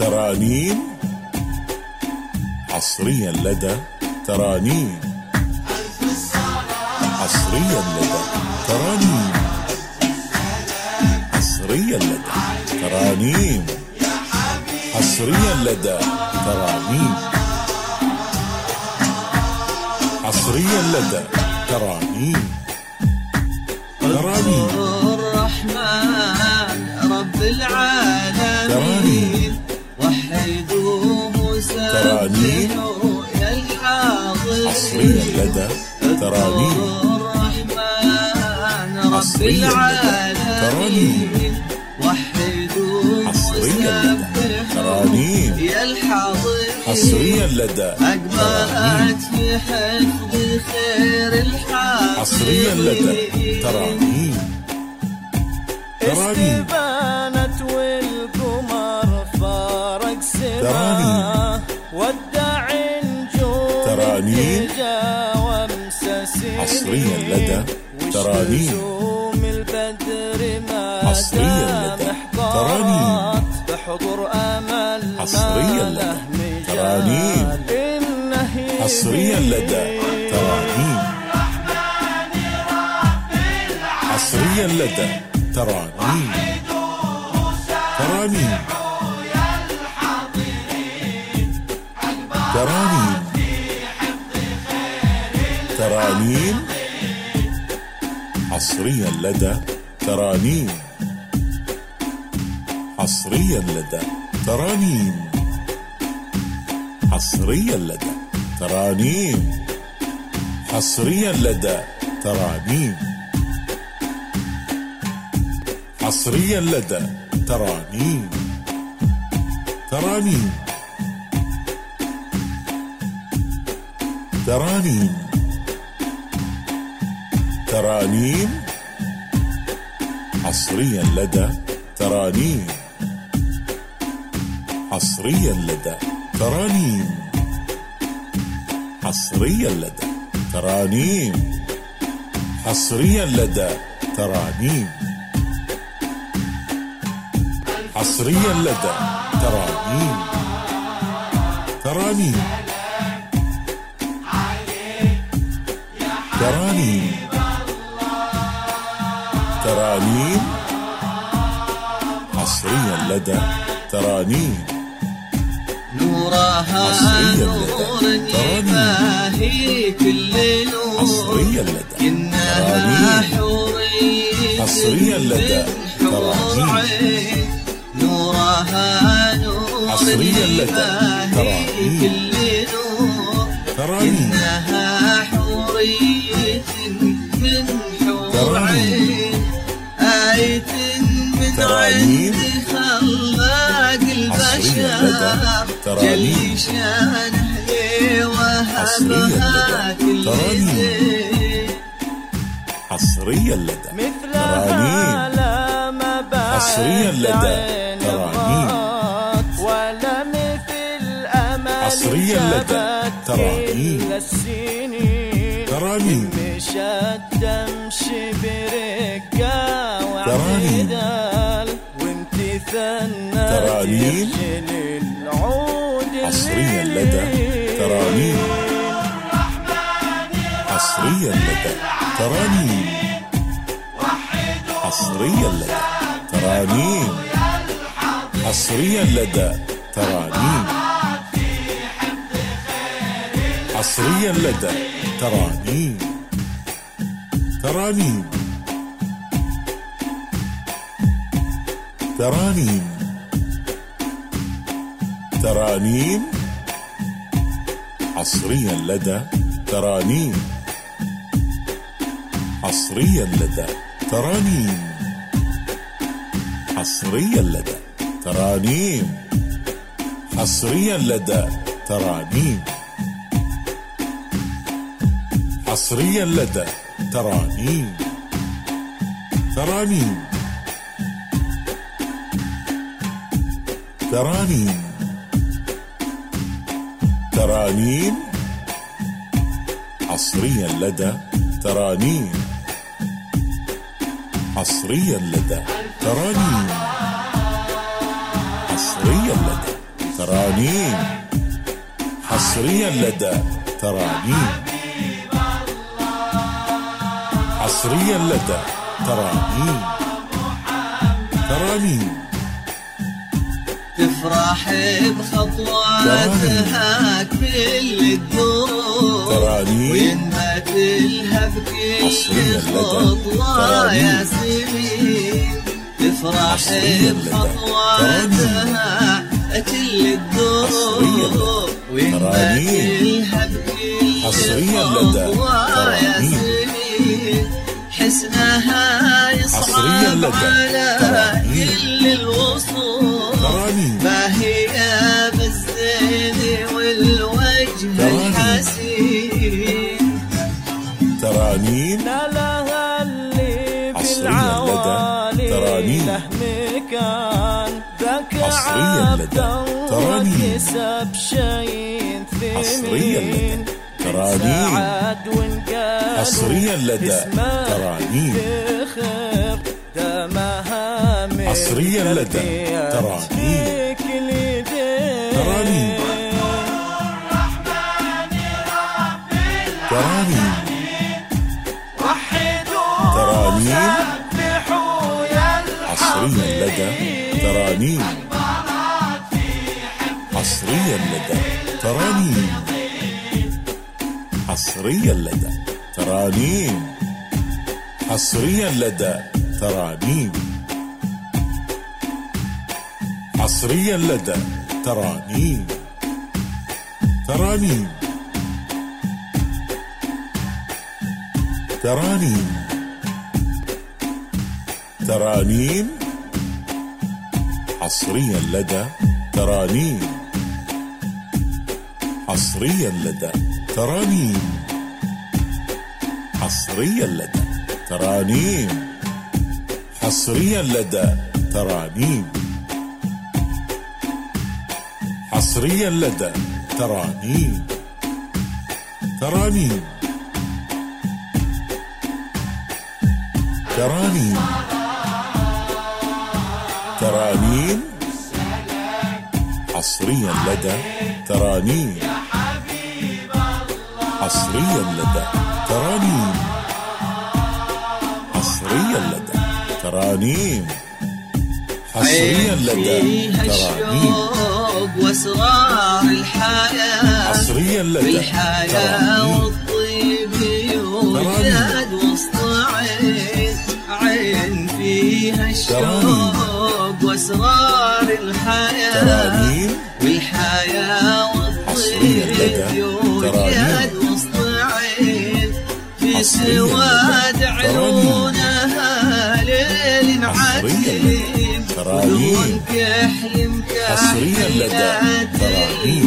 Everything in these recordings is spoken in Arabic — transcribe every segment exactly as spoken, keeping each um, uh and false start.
ترانيم حصريا لدى ترانيم حصريا لدى ترانيم حصريا لدى ترانيم حصريا لدى ترانيم حصريا لدى ترانيم ترانيم الرحمن رب العالمين وحدوه وسبحوا يا الحاضرين حصريا لدى ترانيم الرحمن رب العالمين وحدوه وسبحوا يا الحاضرين حصريا لدى أقبلت في حفظ خير الحاضرين حصريا لدى ترانيم استبانت والقمر فارق سما ودع نجوم ترانيم وامسسين حصريا لدى ترانيم البدر ما حصريا لدى ترانيم بحضور امل حصريا لدى ترانيم حصريا لدى ترانيم حصريا لدى ترانيم ترانيم ترانيم ترانيم حصريا لدى ترانيم حصريا لدى ترانيم حصريا لدى ترانيم حصريا لدى ترانيم حصريا لدى ترانيم ترانيم ترانيم ترانيم حصريا لدى ترانيم حصريا لدى ترانيم حصريا لدى ترانيم حصريا لدى ترانيم حصريا لدى ترانيم ترانيم ترانيم ترانيم حصريا لدى ترانيم نورها نور يباهي كل نور حصريا لدى إنها حورية حصريا لدى ترانيم نورها نور حصريا لدى ترانيم كل نور ترانيم إنها حورية من حور عين آية من عند خلاق البشر جل شانه وهبها كل زين حصريا لدى ترانيم حصريا لدى ترانيم ولا مثل أمل حصريا لدى ترانيم ترانيم مشت تمشي برقة وعدال وامتثلنا ترانيم العود حصريا لدى ترانيم حصريا لدى ترانيم حصريا لدى ترانيم حصريا لدى ترانيم حصريا لدى ترانيم ترانيم ترانيم ترانيم حصريا لدى ترانيم حصريا لدى ترانيم حصريا لدى ترانيم حصريا لدى ترانيم حصريا لدى ترانيم ترانيم ترانيم ترانيم حصريا لدى ترانيم حصريا لدى ترانيم حصريا لدى ترانيم حصريا لدى ترانيم حصريا لدى ترانيم ترانيم تفرح بخطواتها كل الدروب ترانيم وينبت لها بكل خطوة يا سنين تفرح بخطواتها كل الدروب وينبت لها بكل خطوة يا سنين حسنها يصعب على كل الوصول ما هي بالزين والوجه الحسين ترانيم لها اللي بالعوالي له مكان ذاك عبد الله كسب شيء ثمين ترانيم حصريا لدى ترانيم حصريا لدى ترانيم ترانيم ترانيم ترانيم حصريا لدى ترانيم حصريا لدى ترانيم حصريا لدى ترانيم حصريا لدى ترانيم حصريا لدى ترانيم ترانيم ترانيم ترانيم حصريا لدى ترانيم حصريا لدى ترانيم حصريا لدى ترانيم حصريا لدى ترانيم حصريا لدى ترانيم ترانيم ترانيم ترانيم حصريا لدى ترانيم حصريا لدى ترانيم حصريا لدى ترانيم حصريا لدى ترانيم واسرار الحياة حصريا لدى بالحياة والطيب يوجد وسط عين عين فيها الشوق واسرار الحياة ترانيم والحياة والطيب يوجد وسط عين في سواد عيونها ليل عتيم ولون كحل حصريا لدى ترانيم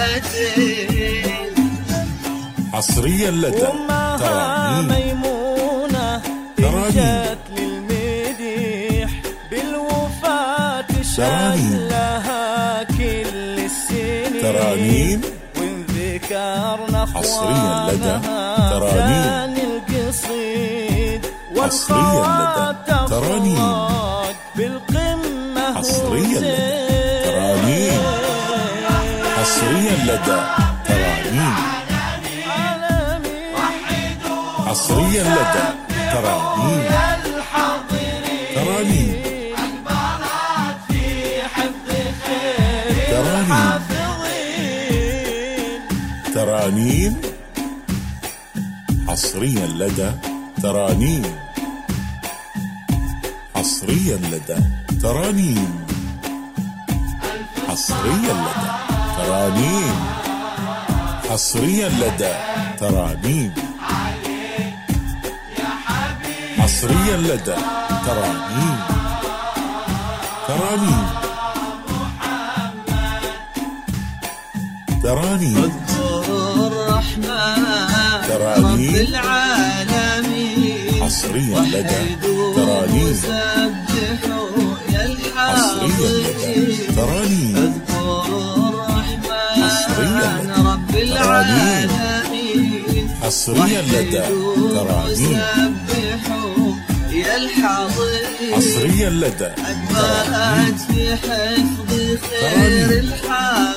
حصريا لدى ترانيم ميمونة جت للمديح بالوفاة تشهد لها كل السنين ترانيم وانذكرنا حصريا لدى ترانيم القصيد حصريا لدى ترانيم بالقمة حصريا لدى ترانيم حصريا لدى ترانيم حصريا لدى ترانيم ترانيم ترانيم ترانيم حصريا لدى ترانيم حصريا لدى ترانيم حصريا لدى ترانيم حصريا لدى ترانيم حصريا لدى ترانيم ترانيم ترانيم اذكر الرحمن ترانيم رب العالمين حصريا لدى ترانيم وسبحوا يا حصريا لدى الحاضرين ترانيم اذكر حصريا الرحمن لدى رب العالمين حصريا لدى ترانيم وسبحوا يا الحاضرين حصريا لدى أجمعت في حفظ خير الحاضرين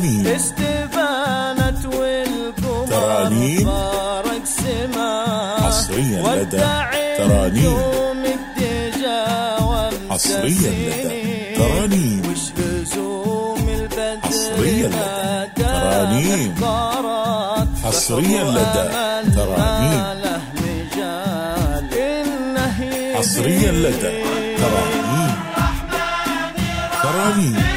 ترانيم استبانت والقمر ترانيم فارق سما حصريا لدى ترانيم حصريا لدى ترانيم وش لزوم البدر حصريا لدى ترانيم حصريا لدى ترانيم حصريا لدى ترانيم ترانيم